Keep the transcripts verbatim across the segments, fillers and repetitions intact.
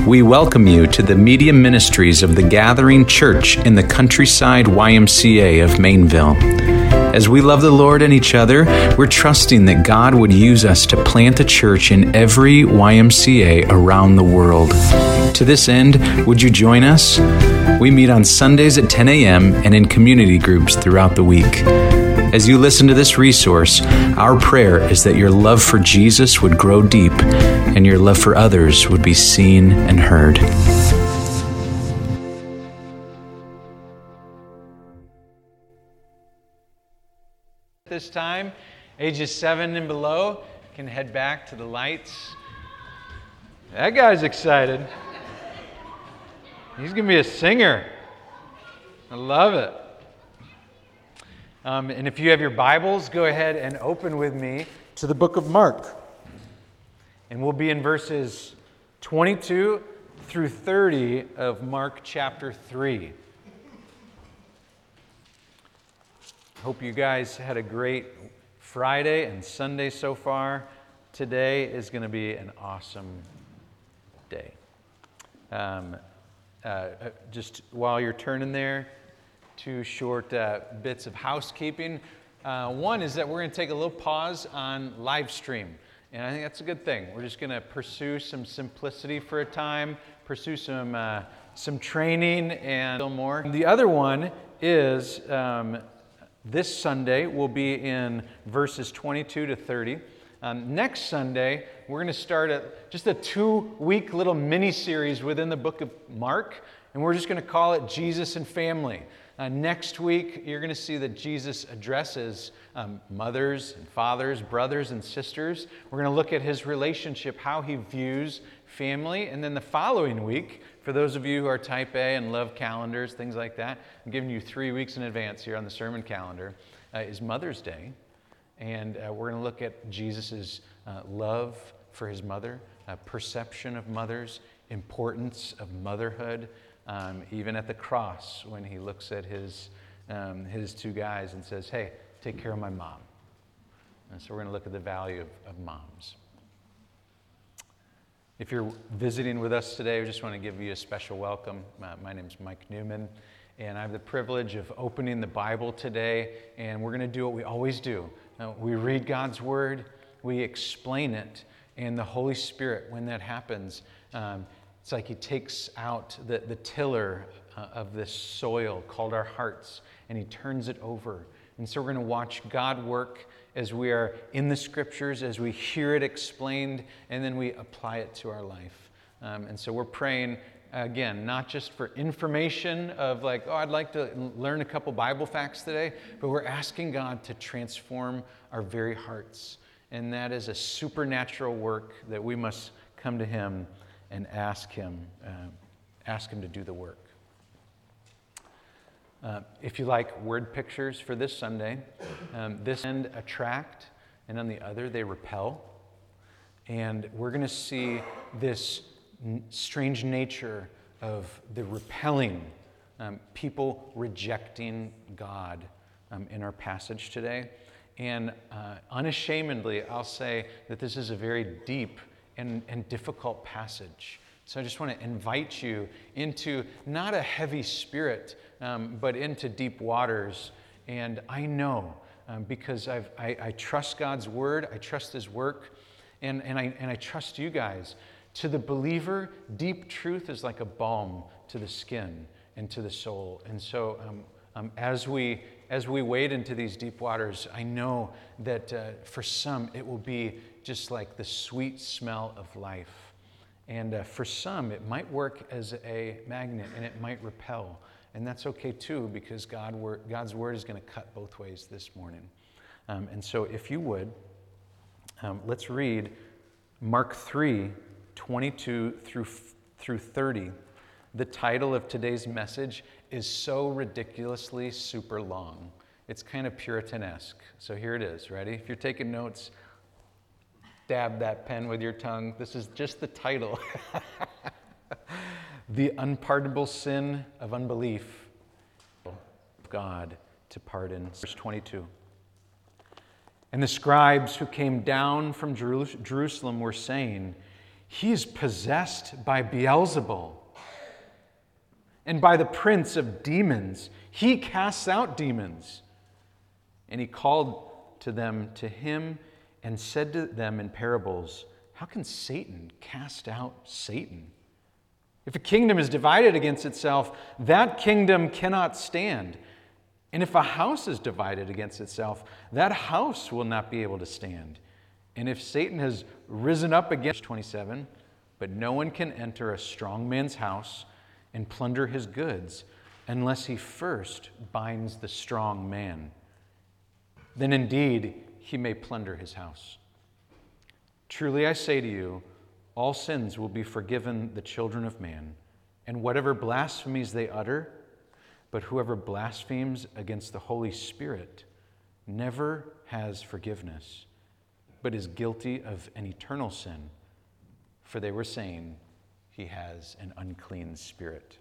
we welcome you to the media ministries of the Gathering Church in the Countryside Y M C A of Mainville. As we love the Lord and each other, we're trusting that God would use us to plant a church in every Y M C A around the world. To this end, would you join us? We meet on Sundays at ten a.m. and in community groups throughout the week. As you listen to this resource, our prayer is that your love for Jesus would grow deep and your love for others would be seen and heard. This time, ages seven and below can head back to the lights. That guy's excited. He's going to be a singer. I love it. Um, and if you have your Bibles, go ahead and open with me to the book of Mark. And we'll be in verses twenty-two through thirty of Mark chapter three. Hope you guys had a great Friday and Sunday so far. Today is going to be an awesome day. Um, uh, just while you're turning there, two short uh, bits of housekeeping. Uh, one is that we're going to take a little pause on live stream. And I think that's a good thing. We're just going to pursue some simplicity for a time, pursue some uh, some training and a little more. The other one is um, this Sunday we'll be in verses twenty-two to thirty. Um, next Sunday, we're going to start a, just a two-week little mini-series within the book of Mark, and we're just going to call it Jesus and Family. Uh, next week, you're going to see that Jesus addresses um, mothers and fathers, brothers and sisters. We're going to look at his relationship, how he views family. And then the following week, for those of you who are type A and love calendars, things like that, I'm giving you three weeks in advance here on the sermon calendar, uh, is Mother's Day. And uh, we're going to look at Jesus' uh, love for his mother, uh, perception of mothers, importance of motherhood, Um, even at the cross when he looks at his um, his two guys and says, hey, take care of my mom. And so we're going to look at the value of, of moms. If you're visiting with us today, I just want to give you a special welcome. Uh, my name's Mike Newman, and I have the privilege of opening the Bible today, and we're going to do what we always do. Uh, we read God's Word, we explain it, and the Holy Spirit, when that happens, um, it's like he takes out the, the tiller uh, of this soil called our hearts, and he turns it over. And so we're going to watch God work as we are in the Scriptures, as we hear it explained, and then we apply it to our life. Um, and so we're praying, again, not just for information of like, oh, I'd like to learn a couple Bible facts today, but we're asking God to transform our very hearts. And that is a supernatural work that we must come to him and ask him, uh, ask him to do the work. Uh, if you like word pictures for this Sunday, um, this end attract, and on the other they repel. And we're going to see this n- strange nature of the repelling, um, people rejecting God um, in our passage today. And uh, unashamedly, I'll say that this is a very deep And, and difficult passage. So I just want to invite you into not a heavy spirit, um, but into deep waters. And I know, um, because I've, I, I trust God's word, I trust his work, and, and, I, and I trust you guys. To the believer, deep truth is like a balm to the skin and to the soul. And so um, um, as we as we wade into these deep waters, I know that uh, for some it will be just like the sweet smell of life. And uh, for some, it might work as a magnet and it might repel. And that's okay too, because God wor- God's word is going to cut both ways this morning. Um, and so if you would, um, let's read Mark three, twenty-two through, through thirty. The title of today's message is so ridiculously super long. It's kind of Puritanesque. So here it is. Ready? If you're taking notes, dab that pen with your tongue. This is just the title. The unpardonable sin of unbelief of God to pardon. Verse twenty-two. And the scribes who came down from Jerusalem were saying, He is possessed by Beelzebul. And by the prince of demons, he casts out demons. And he called to them to him and said to them in parables, how can Satan cast out Satan? If a kingdom is divided against itself, that kingdom cannot stand. And if a house is divided against itself, that house will not be able to stand. And if Satan has risen up against, twenty-seven, but no one can enter a strong man's house and plunder his goods unless he first binds the strong man. Then indeed he may plunder his house. Truly I say to you, all sins will be forgiven the children of man, and whatever blasphemies they utter, but whoever blasphemes against the Holy Spirit never has forgiveness, but is guilty of an eternal sin, for they were saying he has an unclean spirit.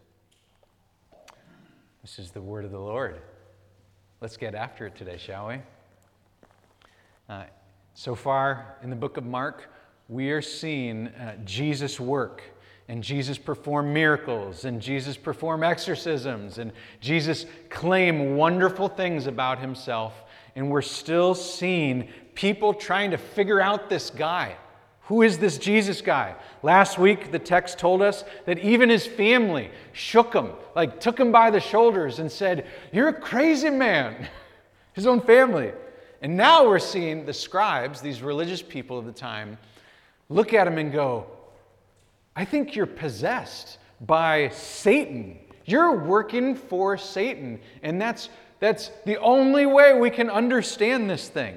This is the word of the Lord. Let's get after it today, shall we? Uh, so far in the book of Mark, we are seeing uh, Jesus work, and Jesus perform miracles, and Jesus perform exorcisms, and Jesus claim wonderful things about himself, and we're still seeing people trying to figure out this guy. Who is this Jesus guy? Last week, the text told us that even his family shook him, like took him by the shoulders and said, "You're a crazy man." His own family. And now we're seeing the scribes, these religious people of the time, look at him and go, I think you're possessed by Satan. You're working for Satan. And that's, that's the only way we can understand this thing.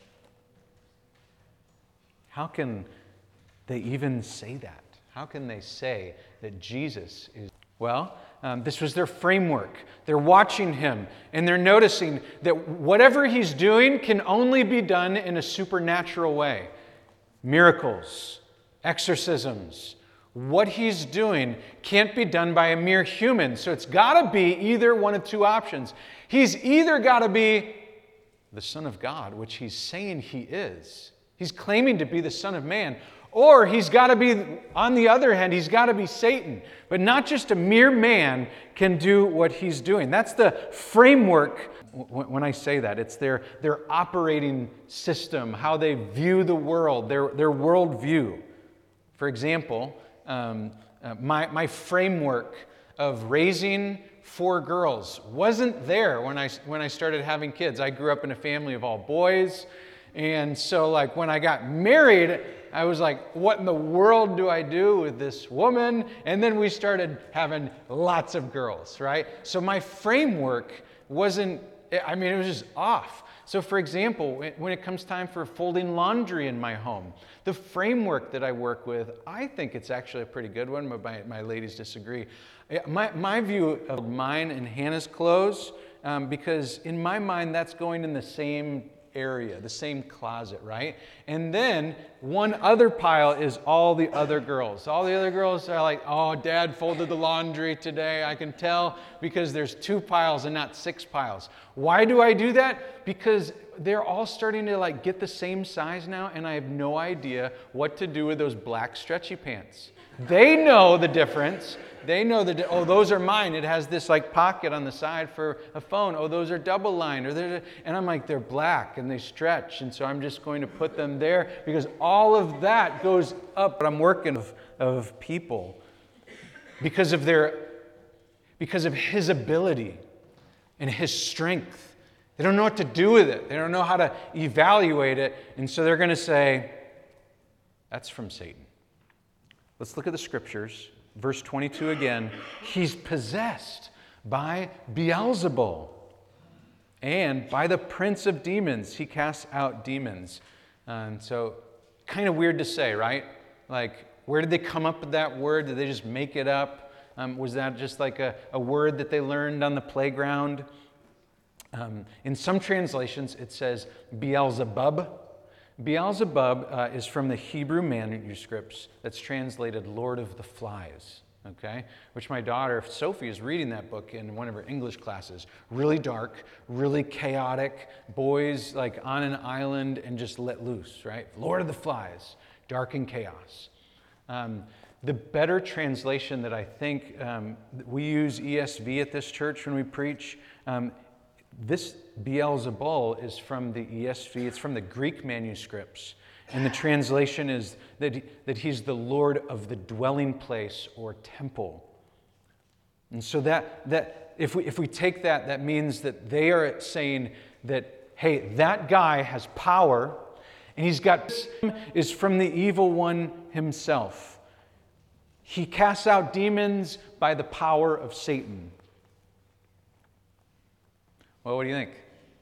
How can they even say that? How can they say that Jesus is... Well, um, this was their framework. They're watching him, and they're noticing that whatever he's doing can only be done in a supernatural way. Miracles, exorcisms. What he's doing can't be done by a mere human. So it's got to be either one of two options. He's either got to be the Son of God, which he's saying he is. He's claiming to be the Son of Man. Or he's got to be, on the other hand, he's got to be Satan. But not just a mere man can do what he's doing. That's the framework. When I say that, it's their, their operating system, how they view the world, their, their worldview. For example, um, uh, my, my framework of raising four girls wasn't there when I, when I started having kids. I grew up in a family of all boys. And so like when I got married, I was like, what in the world do I do with this woman? And then we started having lots of girls, right? So my framework wasn't, I mean, it was just off. So for example, when it comes time for folding laundry in my home, the framework that I work with, I think it's actually a pretty good one, but my, my ladies disagree. My, my view of mine and Hannah's clothes, um, because in my mind, that's going in the same area, the same closet, right? And then one other pile is all the other girls. All the other girls are like, oh, Dad folded the laundry today. I can tell because there's two piles and not six piles. Why do I do that? Because they're all starting to like get the same size now, and I have no idea what to do with those black stretchy pants. They know the difference. They know that, oh, those are mine. It has this like pocket on the side for a phone. Oh, those are double lined. Or they're, and I'm like, they're black and they stretch. And so I'm just going to put them there because all of that goes up. But I'm working of, of people because of their, because of his ability and his strength. They don't know what to do with it. They don't know how to evaluate it. And so they're going to say, that's from Satan. Let's look at the scriptures. Verse twenty-two again, he's possessed by Beelzebul, and by the prince of demons, he casts out demons. And so, kind of weird to say, right? Like, where did they come up with that word? Did they just make it up? Um, was that just like a, a word that they learned on the playground? Um, in some translations, it says Beelzebub. Beelzebub uh, is from the Hebrew manuscripts that's translated Lord of the Flies, okay? Which my daughter, Sophie, is reading that book in one of her English classes. Really dark, really chaotic, boys like on an island and just let loose, right? Lord of the Flies, dark and chaos. Um, the better translation that I think, um, we use E S V at this church when we preach. Um, this Beelzebul is from the E S V. It's from the Greek manuscripts. And the translation is that, that he's the Lord of the dwelling place or temple. And so that, that if we, if we take that, that means that they are saying that, hey, that guy has power, and he's got, is from the evil one himself. He casts out demons by the power of Satan. Well, what do you think?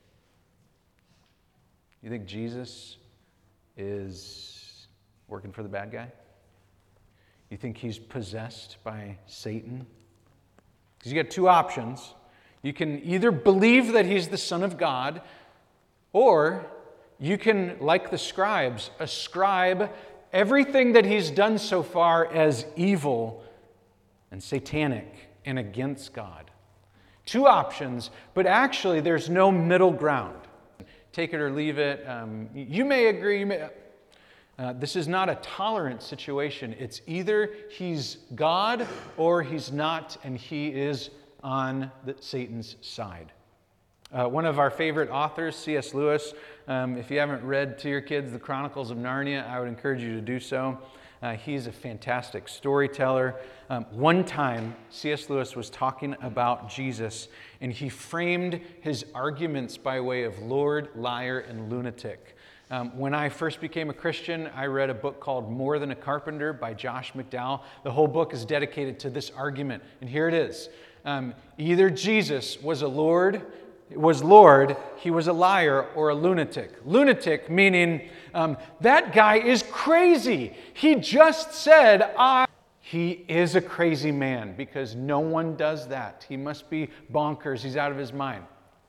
You think Jesus is working for the bad guy? You think he's possessed by Satan? Because you got two options. You can either believe that he's the Son of God, or you can, like the scribes, ascribe everything that he's done so far as evil and satanic and against God. Two options, but actually there's no middle ground. Take it or leave it. Um, you may agree. You may, uh, this is not a tolerant situation. It's either he's God or he's not, and he is on the, Satan's side. Uh, one of our favorite authors, C S Lewis, um, if you haven't read to your kids the Chronicles of Narnia, I would encourage you to do so. Uh, he's a fantastic storyteller. Um, one time, C S Lewis was talking about Jesus, and he framed his arguments by way of Lord, liar, and lunatic. Um, when I first became a Christian, I read a book called More Than a Carpenter by Josh McDowell. The whole book is dedicated to this argument, and here it is. Um, either Jesus was a Lord, was Lord, he was a liar, or a lunatic. Lunatic meaning um, that guy is crazy. He just said, I... He is a crazy man because no one does that. He must be bonkers. He's out of his mind.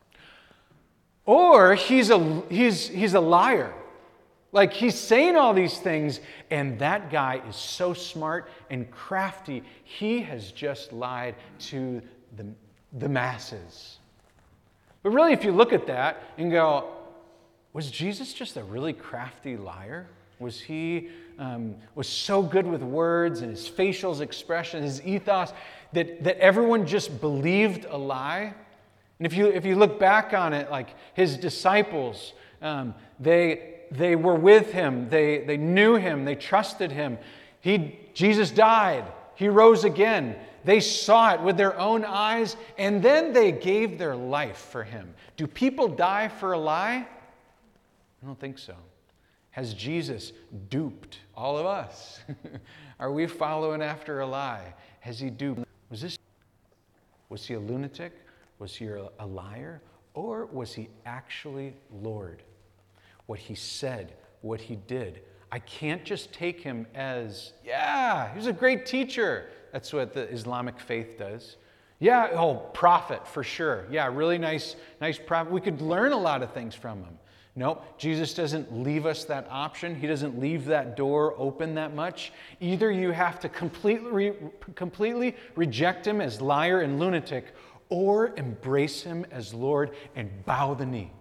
Or he's a, he's, he's a liar. Like he's saying all these things, and that guy is so smart and crafty, he has just lied to the, the masses. But really, if you look at that and go, was Jesus just a really crafty liar? Was he um, was so good with words and his facial expression, his ethos, that, that everyone just believed a lie? And if you if you look back on it, like his disciples, um, they they were with him, they they knew him, they trusted him. He Jesus died, he rose again. They saw it with their own eyes, and then they gave their life for him. Do people die for a lie? I don't think so. Has Jesus duped all of us? Are we following after a lie? Has he duped? Was this? Was he a lunatic? Was he a liar? Or was he actually Lord? What he said, what he did. I can't just take him as, yeah, he was a great teacher. That's what the Islamic faith does. Yeah, oh, prophet, for sure. Yeah, really nice, nice prophet. We could learn a lot of things from him. No, Jesus doesn't leave us that option. He doesn't leave that door open that much. Either you have to completely, completely reject him as liar and lunatic, or embrace him as Lord and bow the knee.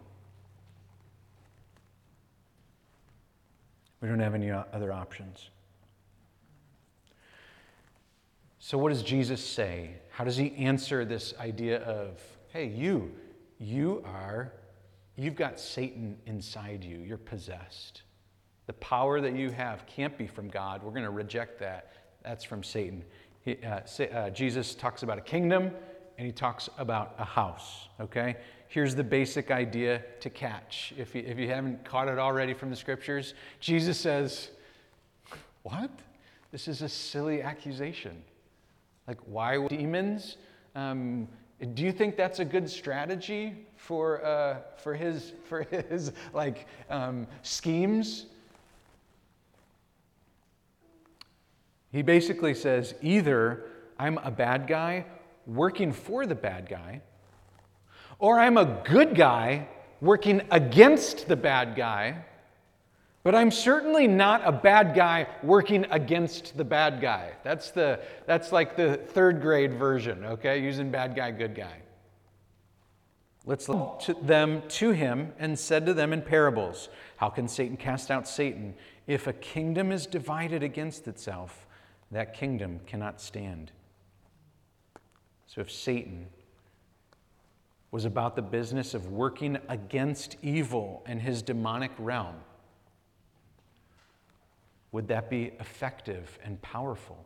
We don't have any other options. So what does Jesus say? How does he answer this idea of, hey, you, you are, you've got Satan inside you. You're possessed. The power that you have can't be from God. We're going to reject that. That's from Satan. He, uh, uh, Jesus talks about a kingdom, and he talks about a house, okay? Here's the basic idea to catch. If you, if you haven't caught it already from the scriptures, Jesus says, what? This is a silly accusation. Like, why would demons? Um, do you think that's a good strategy for uh, for his for his like um, schemes? He basically says either I'm a bad guy working for the bad guy, or I'm a good guy working against the bad guy. But I'm certainly not a bad guy working against the bad guy. That's the that's like the third grade version, okay? Using bad guy, good guy. Let's look to them to him and said to them in parables, how can Satan cast out Satan? If a kingdom is divided against itself, that kingdom cannot stand. So if Satan was about the business of working against evil and his demonic realm, would that be effective and powerful?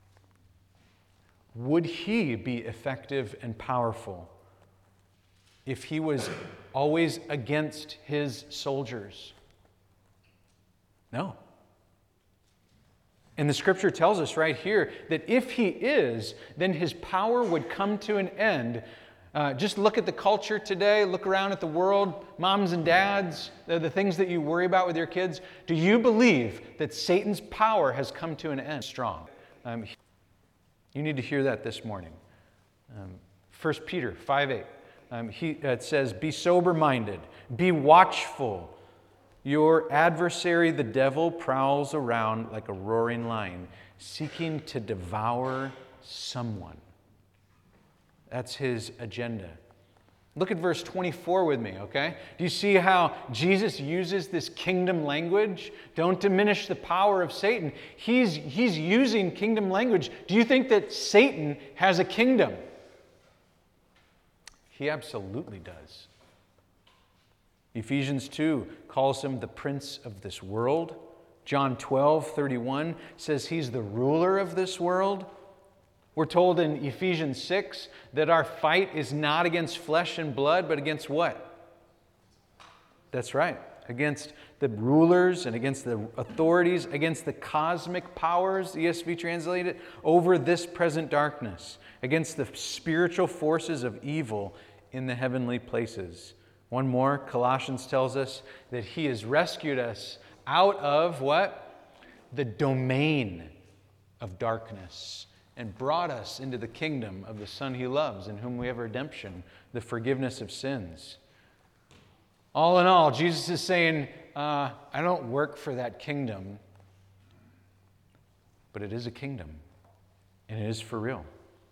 Would he be effective and powerful if he was always against his soldiers? No. And the scripture tells us right here that if he is, then his power would come to an end. Uh, just look at the culture today, look around at the world, moms and dads, the, the things that you worry about with your kids. Do you believe that Satan's power has come to an end? Strong. Um, you need to hear that this morning. Um, First Peter five eight. Um, he, uh, it says, be sober-minded, be watchful. Your adversary, the devil, prowls around like a roaring lion, seeking to devour someone. That's his agenda. Look at verse twenty-four with me, okay? Do you see how Jesus uses this kingdom language? Don't diminish the power of Satan. He's, he's using kingdom language. Do you think that Satan has a kingdom? He absolutely does. Ephesians two calls him the prince of this world. John twelve thirty-one says he's the ruler of this world. We're told in Ephesians six that our fight is not against flesh and blood, but against what? That's right. Against the rulers and against the authorities, against the cosmic powers, the E S V translated, over this present darkness, against the spiritual forces of evil in the heavenly places. One more, Colossians tells us that he has rescued us out of what? The domain of darkness, and brought us into the kingdom of the Son he loves, in whom we have redemption, the forgiveness of sins. All in all, Jesus is saying, uh, I don't work for that kingdom, but it is a kingdom, and it is for real.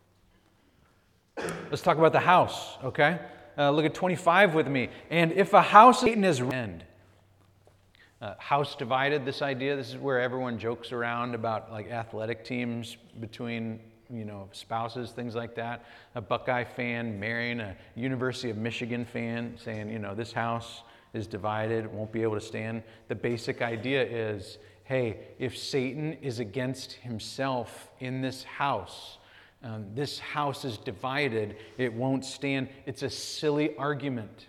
Let's talk about the house, okay? Uh, look at twenty-five with me. And if a house, Satan is end. Uh, house divided, this idea, this is where everyone jokes around about like athletic teams between, you know, spouses, things like that. A Buckeye fan marrying a University of Michigan fan, saying, you know, this house is divided, won't be able to stand. The basic idea is, hey, if Satan is against himself in this house, um, this house is divided, it won't stand. It's a silly argument.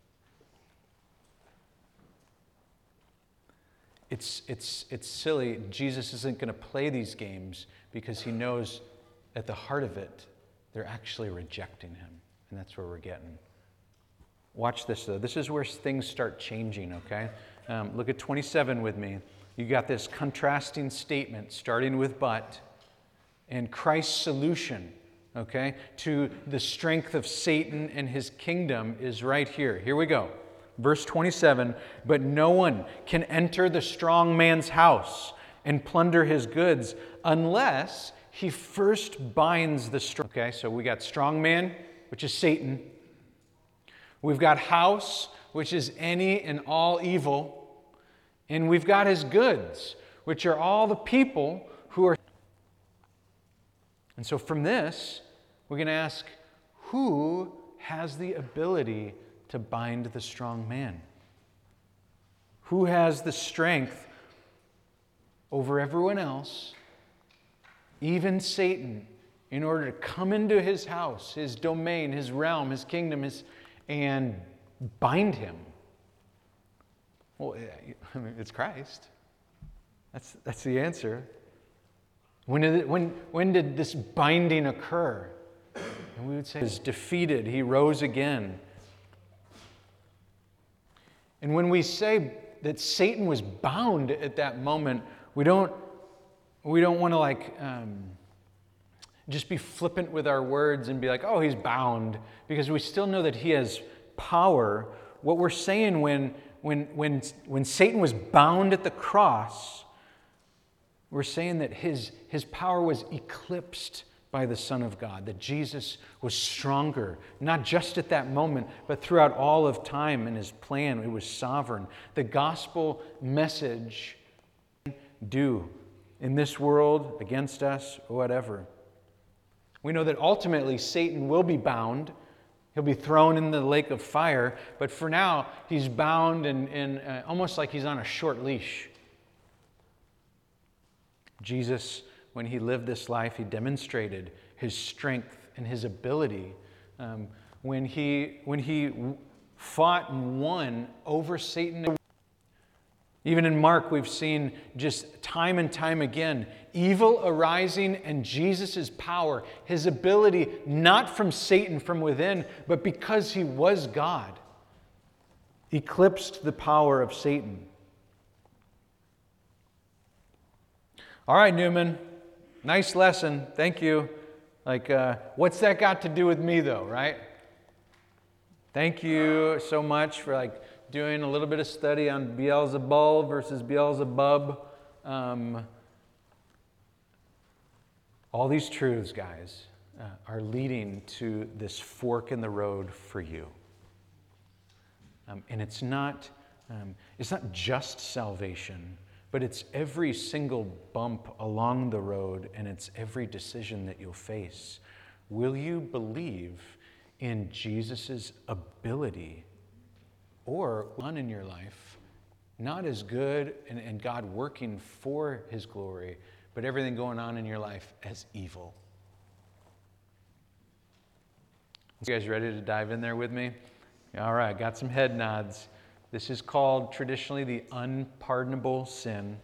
It's, it's, it's silly. Jesus isn't going to play these games because he knows at the heart of it, they're actually rejecting him. And that's where we're getting. Watch this, though. This is where things start changing, okay? Um, look at twenty-seven with me. You got this contrasting statement starting with but, and Christ's solution, okay, to the strength of Satan and his kingdom is right here. Here we go. Verse twenty-seven, but no one can enter the strong man's house and plunder his goods unless he first binds the strong. Okay, so we got strong man, which is Satan. We've got house, which is any and all evil. And we've got his goods, which are all the people who are. And so from this, we're going to ask, who has the ability to bind the strong man? Who has the strength over everyone else, even Satan, in order to come into his house, his domain, his realm, his kingdom, his, and bind him? Well, I mean, it's Christ. That's, that's the answer. When did, it, when, when did this binding occur? And we would say he was defeated. He rose again. And when we say that Satan was bound at that moment, we don't, we don't want to like um, just be flippant with our words and be like, oh, he's bound, because we still know that he has power. What we're saying when, when, when, when Satan was bound at the cross, we're saying that his, his power was eclipsed by the Son of God, that Jesus was stronger, not just at that moment, but throughout all of time in his plan. It was sovereign. The gospel message do in this world, against us, or whatever. We know that ultimately Satan will be bound. He'll be thrown in the lake of fire. But for now, he's bound and, and uh, almost like he's on a short leash. Jesus, when he lived this life, he demonstrated his strength and his ability. Um, when he, when he fought and won over Satan. Even in Mark, we've seen just time and time again, evil arising and Jesus' power, his ability, not from Satan from within, but because he was God, eclipsed the power of Satan. All right, Newman, nice lesson. Thank you. Like, uh, what's that got to do with me, though, right? Thank you so much for, like, doing a little bit of study on Beelzebul versus Beelzebub. Um, all these truths, guys, uh, are leading to this fork in the road for you. Um, and it's not, um, it's not just salvation, but it's every single bump along the road, and it's every decision that you'll face. Will you believe in Jesus' ability, or one in your life, not as good and, and God working for his glory, but everything going on in your life as evil? You guys ready to dive in there with me? All right, got some head nods. This is called traditionally the unpardonable sin.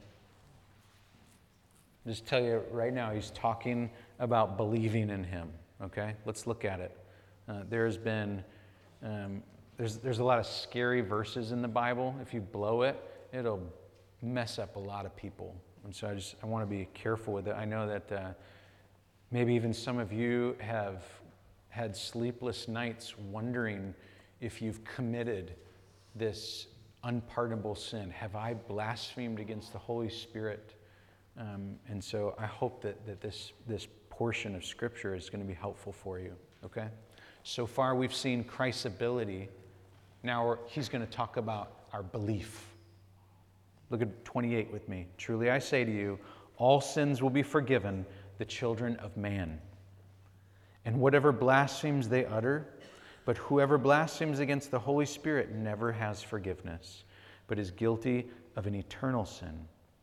I'll just tell you right now, he's talking about believing in him. Okay, let's look at it. Uh, there's been um, There's, there's a lot of scary verses in the Bible. If you blow it, it'll mess up a lot of people. And so I just I want to be careful with it. I know that uh, maybe even some of you have had sleepless nights wondering if you've committed this unpardonable sin. Have I blasphemed against the Holy Spirit? Um, and so I hope that, that this, this portion of Scripture is going to be helpful for you. Okay? So far we've seen Christ's ability. Now he's going to talk about our belief. Look at twenty-eight with me. Truly I say to you, all sins will be forgiven the children of man. And whatever blasphemies they utter, but whoever blasphemes against the Holy Spirit never has forgiveness, but is guilty of an eternal sin.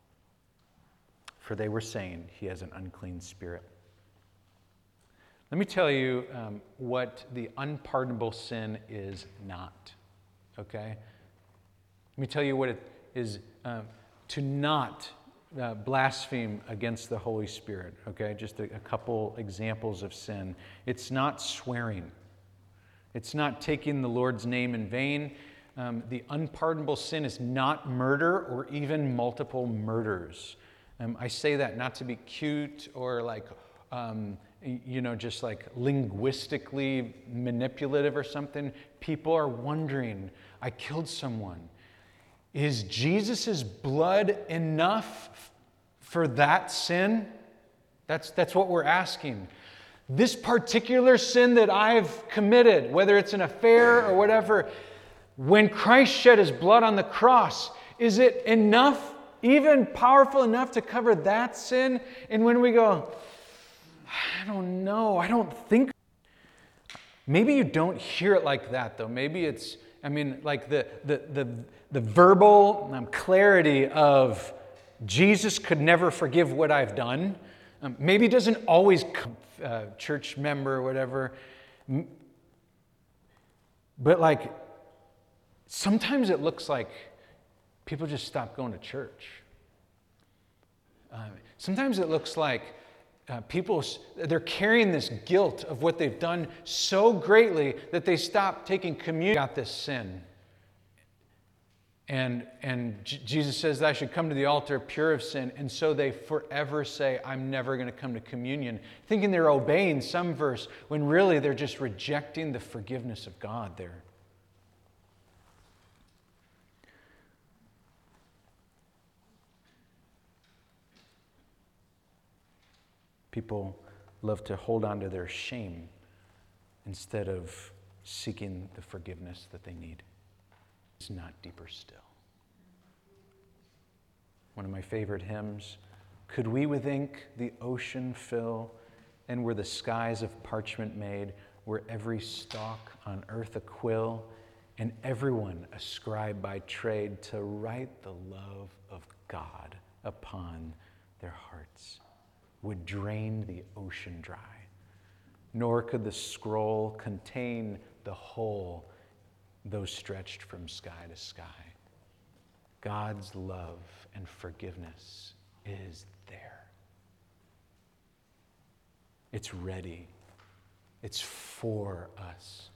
For they were saying he has an unclean spirit. Let me tell you um, what the unpardonable sin is not. Okay? Let me tell you what it is uh, to not uh, blaspheme against the Holy Spirit. Okay? Just a, a couple examples of sin. It's not swearing. It's not taking the Lord's name in vain. Um, the unpardonable sin is not murder or even multiple murders. Um, I say that not to be cute or like, um, you know, just like linguistically manipulative or something. People are wondering, I killed someone. Is Jesus' blood enough for that sin? That's, that's what we're asking. This particular sin that I've committed, whether it's an affair or whatever, when Christ shed his blood on the cross, is it enough, even powerful enough to cover that sin? And when we go, I don't know, I don't think. Maybe you don't hear it like that, though. Maybe it's, I mean, like the the the, the verbal um, clarity of Jesus could never forgive what I've done. Um, maybe it doesn't always, uh, church member or whatever. But like, sometimes it looks like people just stop going to church. Um, sometimes it looks like Uh, people, they're carrying this guilt of what they've done so greatly that they stop taking communion. Got this sin. And, and J- Jesus says that I should come to the altar pure of sin. And so they forever say, I'm never going to come to communion, thinking they're obeying some verse when really they're just rejecting the forgiveness of God there. People love to hold on to their shame instead of seeking the forgiveness that they need. It's not deeper still. One of my favorite hymns Could we with ink the ocean fill, and were the skies of parchment made, were every stalk on earth a quill, and everyone a scribe by trade to write the love of God upon their hearts, would drain the ocean dry, nor could the scroll contain the whole, though stretched from sky to sky. God's love and forgiveness is there. It's ready. It's for us.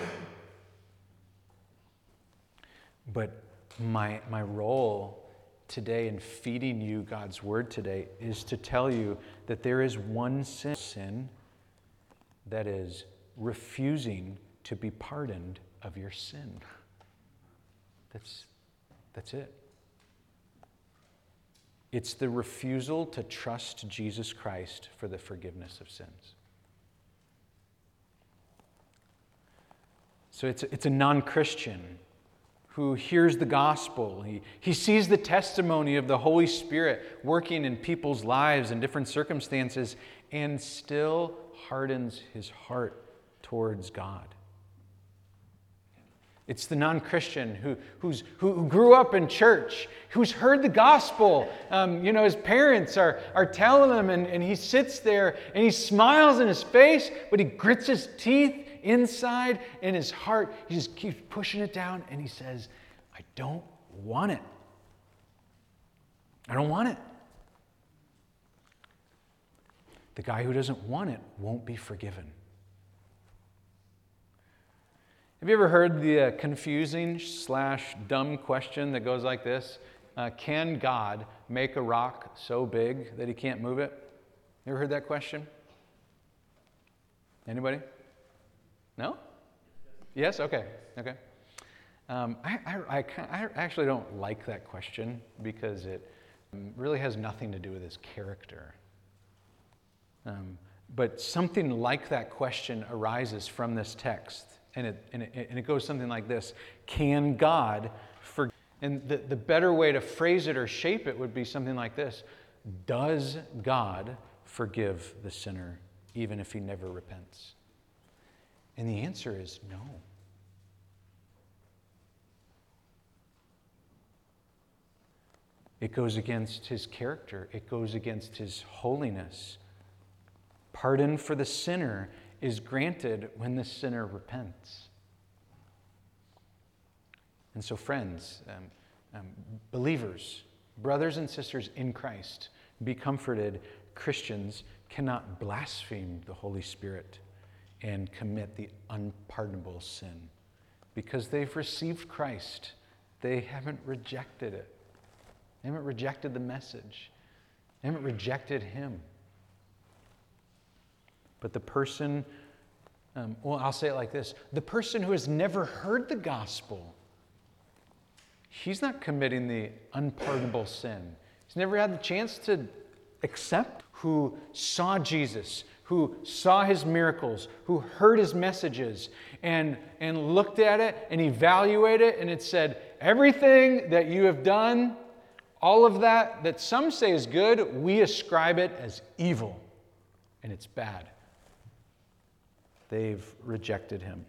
But my, my role today in feeding you God's word today is to tell you that there is one sin, sin that is refusing to be pardoned of your sin. That's, that's it. It's the refusal to trust Jesus Christ for the forgiveness of sins. So it's, it's a non-Christian who hears the gospel. He, he sees the testimony of the Holy Spirit working in people's lives in different circumstances and still hardens his heart towards God. It's the non-Christian who, who's, who grew up in church, who's heard the gospel. Um, you know, his parents are, are telling him, and, and he sits there and he smiles in his face, but he grits his teeth inside in his heart. He just keeps pushing it down and he says, I don't want it. I don't want it. The guy who doesn't want it won't be forgiven. Have you ever heard the uh, confusing slash dumb question that goes like this? Uh, can God make a rock so big that he can't move it? You ever heard that question? Anybody? No? Yes? Okay. Okay. Um, I, I, I, I actually don't like that question because it really has nothing to do with his character. Um, but something like that question arises from this text. And it, and, it, and it goes something like this. Can God forgive? And the, the better way to phrase it or shape it would be something like this. Does God forgive the sinner even if he never repents? And the answer is no. It goes against his character. It goes against his holiness. Pardon for the sinner is granted when the sinner repents. And so, friends, um, um, believers, brothers and sisters in Christ, be comforted. Christians cannot blaspheme the Holy Spirit and commit the unpardonable sin because they've received Christ. They haven't rejected it. They haven't rejected the message. They haven't rejected him. But the person, um, well, I'll say it like this. The person who has never heard the gospel, he's not committing the unpardonable sin. He's never had the chance to accept. Who saw Jesus, who saw his miracles, who heard his messages, and, and looked at it and evaluated it, and it said, everything that you have done, all of that that some say is good, we ascribe it as evil, and it's bad. They've rejected him.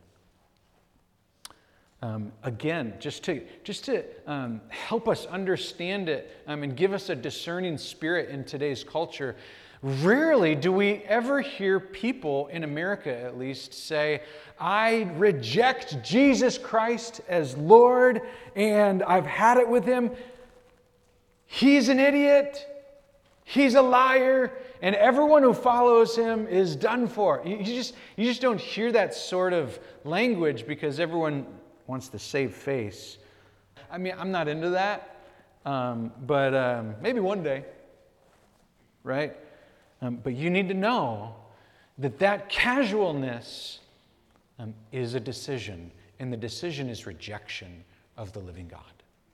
Um, again, just to, just to um, help us understand it um, and give us a discerning spirit in today's culture, rarely do we ever hear people, in America at least, say, I reject Jesus Christ as Lord and I've had it with him. He's an idiot. He's a liar. And everyone who follows him is done for. You, you, just, you just don't hear that sort of language because everyone wants to save face. I mean, I'm not into that, um, but um, maybe one day, right? Um, but you need to know that that casualness um, is a decision, and the decision is rejection of the living God.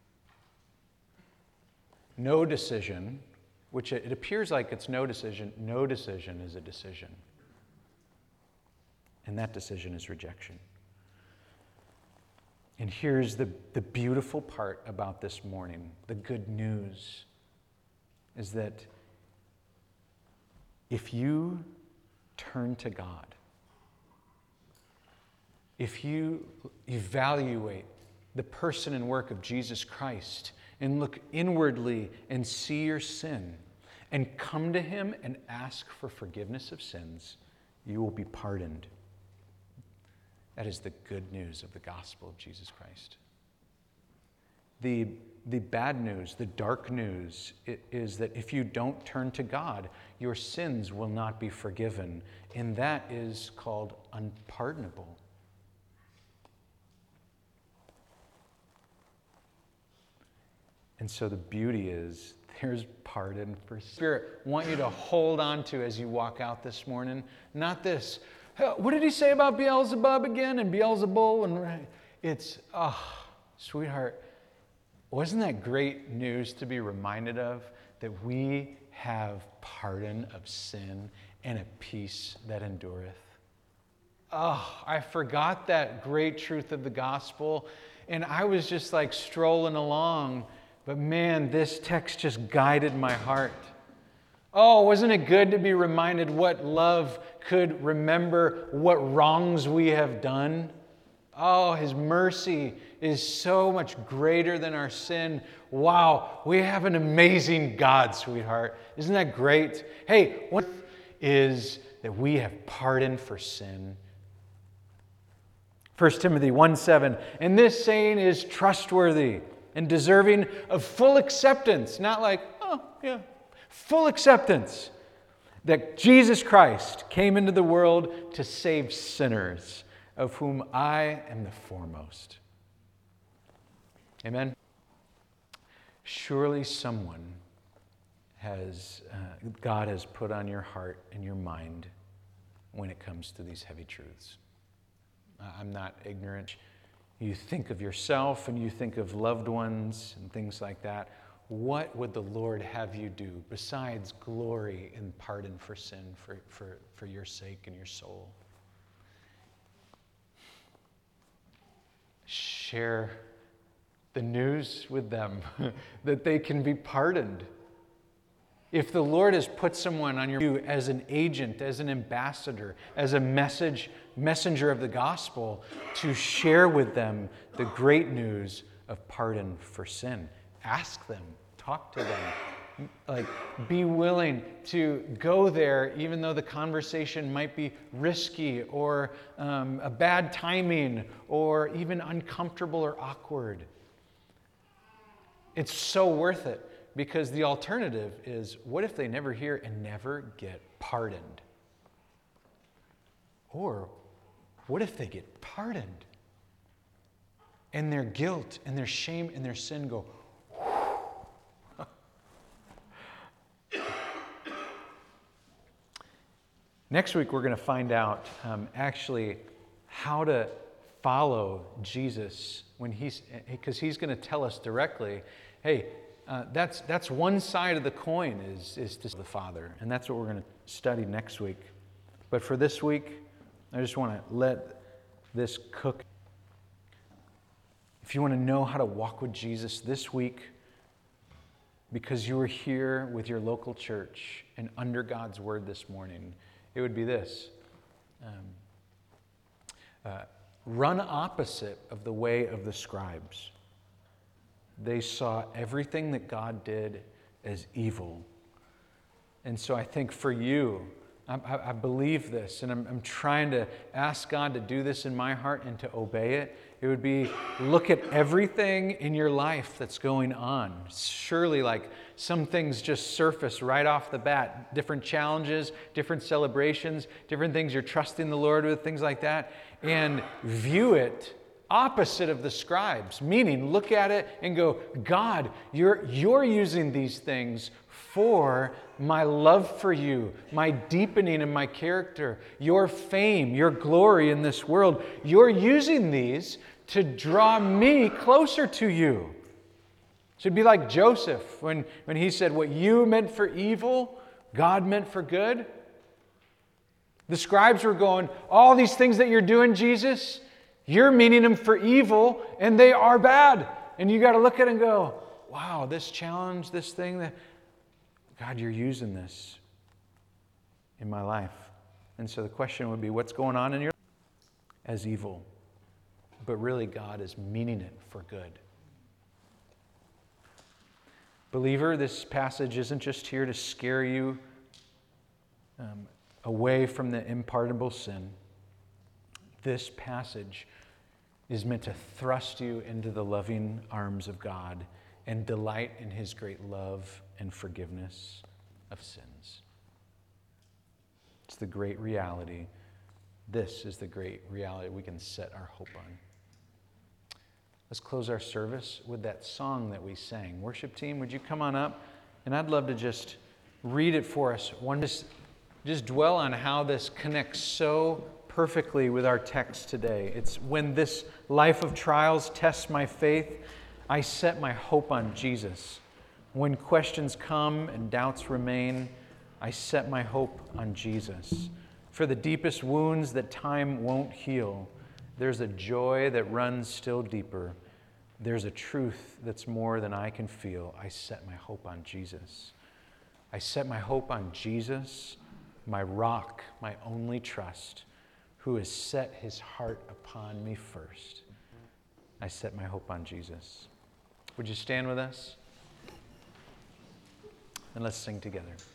No decision, which it appears like it's no decision, no decision is a decision. And that decision is rejection. And here's the, the beautiful part about this morning. The good news is that if you turn to God, if you evaluate the person and work of Jesus Christ and look inwardly and see your sin and come to Him and ask for forgiveness of sins, you will be pardoned. That is the good news of the gospel of Jesus Christ. The, the bad news, the dark news, is that if you don't turn to God, your sins will not be forgiven, and that is called unpardonable. And so the beauty is there's pardon for Spirit. I want you to hold on to as you walk out this morning. Not this, what did he say about Beelzebub again and Beelzebul? And it's, oh, sweetheart, wasn't that great news to be reminded of? That we have pardon of sin and a peace that endureth. Oh, I forgot that great truth of the gospel. And I was just like strolling along. But man, this text just guided my heart. Oh, wasn't it good to be reminded what love could remember, what wrongs we have done? Oh, His mercy is so much greater than our sin. Wow, we have an amazing God, sweetheart. Isn't that great? Hey, what is that we have pardon for sin? First Timothy one seven, and this saying is trustworthy and deserving of full acceptance. Not like, oh, yeah, full acceptance. That Jesus Christ came into the world to save sinners, of whom I am the foremost. Amen? Surely someone has, uh, God has put on your heart and your mind when it comes to these heavy truths. Uh, I'm not ignorant. You think of yourself and you think of loved ones and things like that. What would the Lord have you do besides glory and pardon for sin for, for, for your sake and your soul? Share the news with them that they can be pardoned. If the Lord has put someone on your as an agent, as an ambassador, as a message messenger of the gospel, to share with them the great news of pardon for sin. Ask them, talk to them, like be willing to go there even though the conversation might be risky or um, a bad timing or even uncomfortable or awkward. It's so worth it. Because the alternative is, what if they never hear and never get pardoned? Or what if they get pardoned and their guilt and their shame and their sin go, Next week we're going to find out um, actually how to follow Jesus when he's, because he's going to tell us directly, hey, Uh, that's that's one side of the coin is, is to the Father. And that's what we're going to study next week. But for this week, I just want to let this cook. If you want to know how to walk with Jesus this week, because you were here with your local church and under God's Word this morning, it would be this. Um, uh, run opposite of the way of the scribes. They saw everything that God did as evil. And so I think for you, I, I, I believe this, and I'm, I'm trying to ask God to do this in my heart and to obey it. It would be, look at everything in your life that's going on. Surely, like, some things just surface right off the bat. Different challenges, different celebrations, different things you're trusting the Lord with, things like that. And view it opposite of the scribes, meaning look at it and go, God, you're, you're using these things for my love for you, my deepening in my character, your fame, your glory in this world. You're using these to draw me closer to you. It should be like Joseph when, when he said, what you meant for evil, God meant for good. The scribes were going, all these things that you're doing, Jesus, you're meaning them for evil, and they are bad. And you got to look at it and go, wow, this challenge, this thing, that God, you're using this. in my life. And so the question would be, what's going on in your life as evil? But really, God is meaning it for good. Believer, this passage isn't just here to scare you um, away from the impardonable sin. This passage is meant to thrust you into the loving arms of God and delight in His great love and forgiveness of sins. It's the great reality. This is the great reality we can set our hope on. Let's close our service with that song that we sang. Worship team, would you come on up? And I'd love to just read it for us. One, just, just dwell on how this connects so perfectly with our text today. It's when this life of trials tests my faith, I set my hope on Jesus. When questions come and doubts remain, I set my hope on Jesus. For the deepest wounds that time won't heal, there's a joy that runs still deeper. There's a truth that's more than I can feel. I set my hope on Jesus. I set my hope on Jesus, my rock, my only trust, who has set His heart upon me first. I set my hope on Jesus. Would you stand with us? And let's sing together.